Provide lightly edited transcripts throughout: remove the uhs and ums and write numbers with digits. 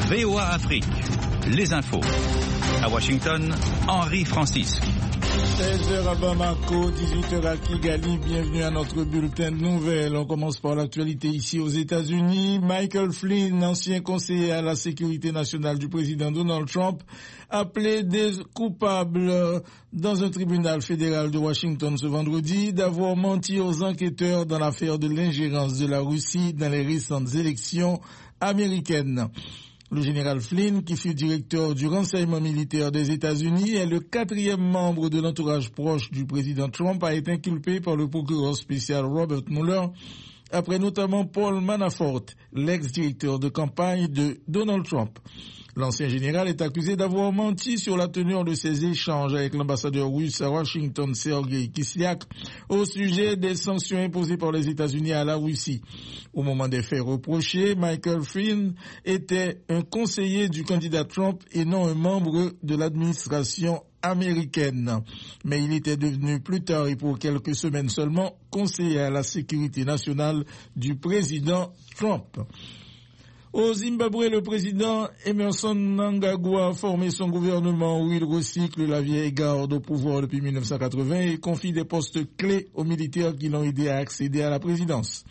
VOA Afrique, les infos. À Washington, Henri Francisque. 16h à Bamako, 18h à Kigali, bienvenue à notre bulletin de nouvelles. On commence par l'actualité ici aux États-Unis. Michael Flynn, ancien conseiller à la sécurité nationale du président Donald Trump, a plaidé coupable dans un tribunal fédéral de Washington ce vendredi d'avoir menti aux enquêteurs dans l'affaire de l'ingérence de la Russie dans les récentes élections américaines. Le général Flynn, qui fut directeur du renseignement militaire des États-Unis, est le 4e membre de l'entourage proche du président Trump, a été inculpé par le procureur spécial Robert Mueller, après notamment Paul Manafort, l'ex-directeur de campagne de Donald Trump. L'ancien général est accusé d'avoir menti sur la tenue de ses échanges avec l'ambassadeur russe à Washington, Sergei Kislyak, au sujet des sanctions imposées par les États-Unis à la Russie. Au moment des faits reprochés, Michael Flynn était un conseiller du candidat Trump et non un membre de l'administration américaine. Mais il était devenu plus tard et pour quelques semaines seulement conseiller à la sécurité nationale du président Trump. Au Zimbabwe, le président Emmerson Mnangagwa a formé son gouvernement où il recycle la vieille garde au pouvoir depuis 1980 et confie des postes clés aux militaires qui l'ont aidé à accéder à la présidence.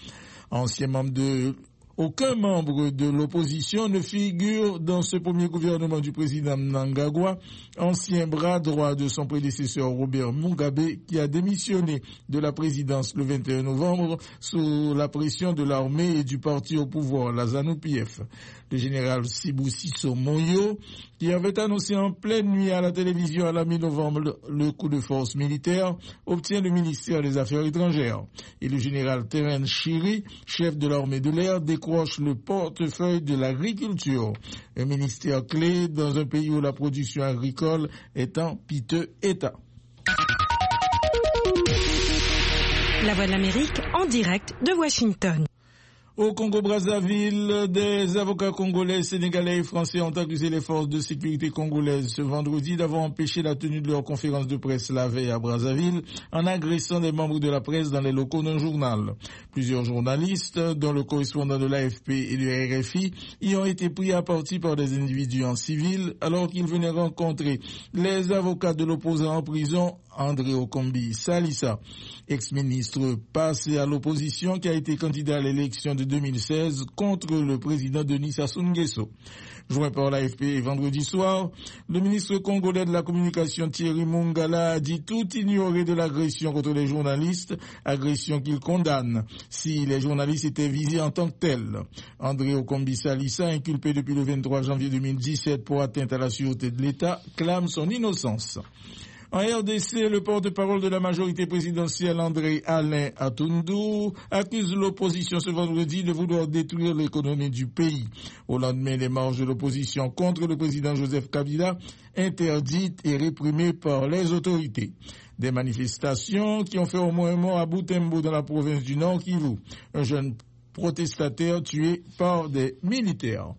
Aucun membre de l'opposition ne figure dans ce premier gouvernement du président Mnangagwa, ancien bras droit de son prédécesseur Robert Mugabe, qui a démissionné de la présidence le 21 novembre sous la pression de l'armée et du parti au pouvoir, la ZANU-PF. Le général Sibusiso Moyo, qui avait annoncé en pleine nuit à la télévision à la mi-novembre le coup de force militaire, obtient le ministère des Affaires étrangères. Et le général Terence Shiri, chef de l'armée de l'air, décroche le portefeuille de l'agriculture, un ministère clé dans un pays où la production agricole est en piteux état. La Voix de l'Amérique en direct de Washington. Au Congo-Brazzaville, des avocats congolais, sénégalais et français ont accusé les forces de sécurité congolaises ce vendredi d'avoir empêché la tenue de leur conférence de presse la veille à Brazzaville en agressant des membres de la presse dans les locaux d'un journal. Plusieurs journalistes, dont le correspondant de l'AFP et du RFI, y ont été pris à partie par des individus en civil alors qu'ils venaient rencontrer les avocats de l'opposant en prison, André Okombi Salissa, ex-ministre passé à l'opposition qui a été candidat à l'élection de 2016 contre le président Denis Sassou Nguesso. Joint par l'AFP vendredi soir, le ministre congolais de la communication Thierry Mongala a dit tout ignorer de l'agression contre les journalistes, agression qu'il condamne si les journalistes étaient visés en tant que tels. André Okombi Salissa, inculpé depuis le 23 janvier 2017 pour atteinte à la sûreté de l'État, clame son innocence. En RDC, le porte-parole de la majorité présidentielle, André Alain Atundu, accuse l'opposition ce vendredi de vouloir détruire l'économie du pays. Au lendemain des marches de l'opposition contre le président Joseph Kabila, interdites et réprimées par les autorités. Des manifestations qui ont fait au moins un mort à Butembo dans la province du Nord Kivu. Un jeune protestataire tué par des militaires.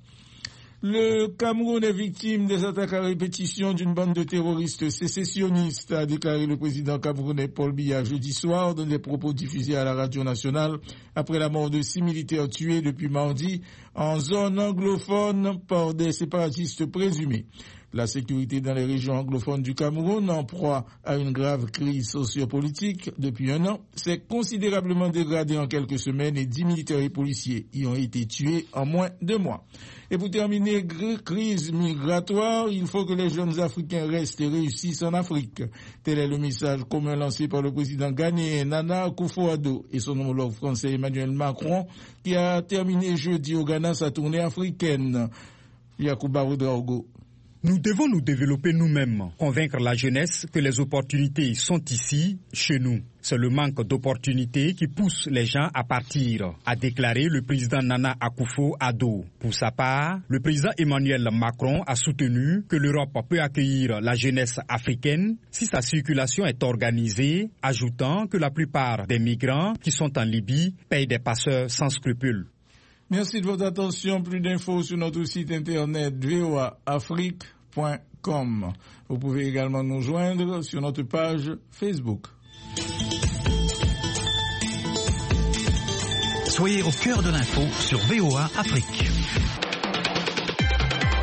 Le Cameroun est victime des attaques à répétition d'une bande de terroristes sécessionnistes, a déclaré le président camerounais Paul Biya jeudi soir dans des propos diffusés à la radio nationale après la mort de 6 militaires tués depuis mardi en zone anglophone par des séparatistes présumés. La sécurité dans les régions anglophones du Cameroun, en proie à une grave crise sociopolitique depuis un an, s'est considérablement dégradée en quelques semaines et 10 militaires et policiers y ont été tués en moins de mois. Et pour terminer, crise migratoire, il faut que les jeunes Africains restent et réussissent en Afrique. Tel est le message commun lancé par le président ghanéen Nana Akufo-Addo et son homologue français Emmanuel Macron, qui a terminé jeudi au Ghana sa tournée africaine. Yacouba Ouedraogo. Nous devons nous développer nous-mêmes, convaincre la jeunesse que les opportunités sont ici, chez nous. C'est le manque d'opportunités qui pousse les gens à partir, a déclaré le président Nana Akufo-Addo. Pour sa part, le président Emmanuel Macron a soutenu que l'Europe peut accueillir la jeunesse africaine si sa circulation est organisée, ajoutant que la plupart des migrants qui sont en Libye payent des passeurs sans scrupules. Merci de votre attention. Plus d'infos sur notre site internet voaafrique.com. Vous pouvez également nous joindre sur notre page Facebook. Soyez au cœur de l'info sur VOA Afrique.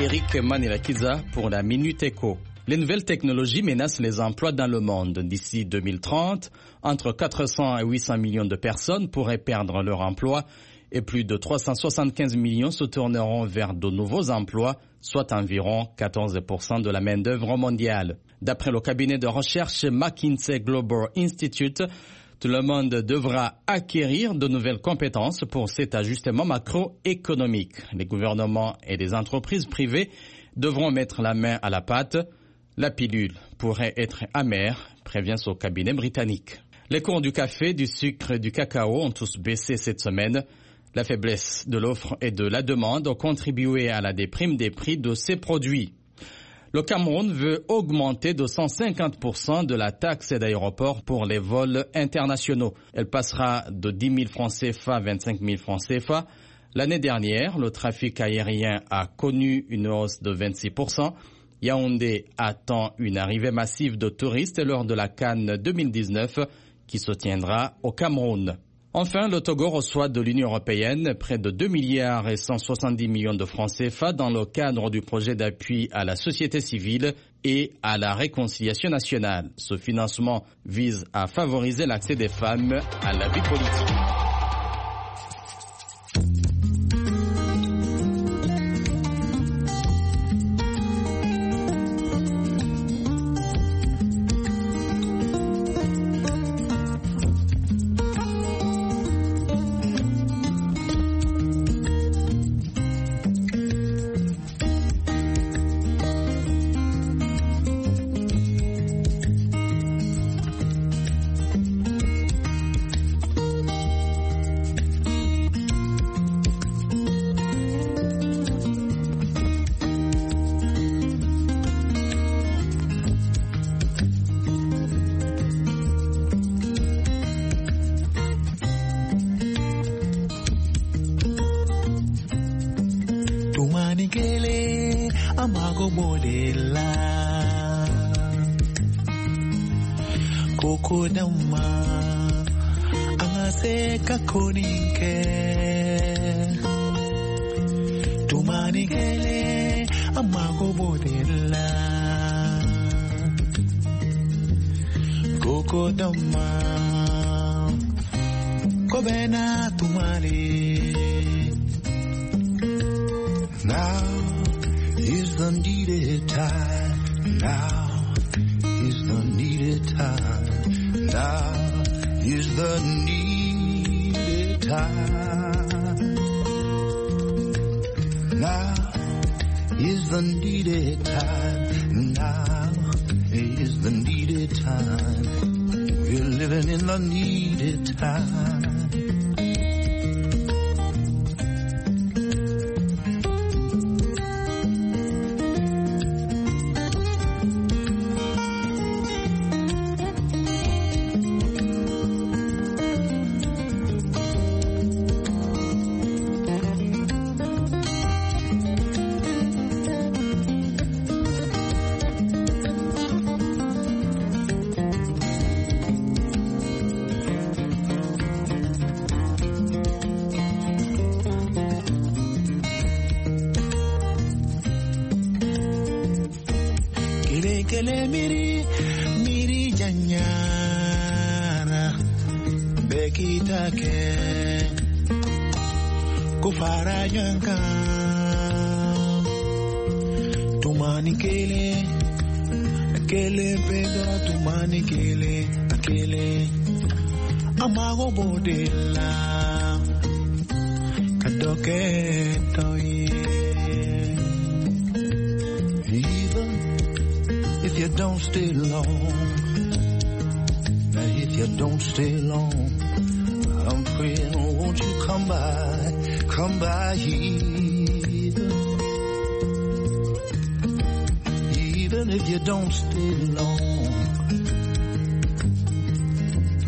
Eric Manilakiza pour la Minute Éco. Les nouvelles technologies menacent les emplois dans le monde. D'ici 2030, entre 400 et 800 millions de personnes pourraient perdre leur emploi et plus de 375 millions se tourneront vers de nouveaux emplois, soit environ 14% de la main-d'œuvre mondiale. D'après le cabinet de recherche McKinsey Global Institute, tout le monde devra acquérir de nouvelles compétences pour cet ajustement macroéconomique. Les gouvernements et les entreprises privées devront mettre la main à la pâte. La pilule pourrait être amère, prévient ce cabinet britannique. Les cours du café, du sucre et du cacao ont tous baissé cette semaine. La faiblesse de l'offre et de la demande ont contribué à la déprime des prix de ces produits. Le Cameroun veut augmenter de 150% de la taxe d'aéroport pour les vols internationaux. Elle passera de 10 000 francs CFA à 25 000 francs CFA. L'année dernière, le trafic aérien a connu une hausse de 26%. Yaoundé attend une arrivée massive de touristes lors de la Cannes 2019 qui se tiendra au Cameroun. Enfin, le Togo reçoit de l'Union européenne près de 2 milliards et 170 millions de francs CFA dans le cadre du projet d'appui à la société civile et à la réconciliation nationale. Ce financement vise à favoriser l'accès des femmes à la vie politique.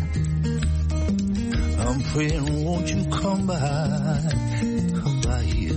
I'm praying, won't you come by here?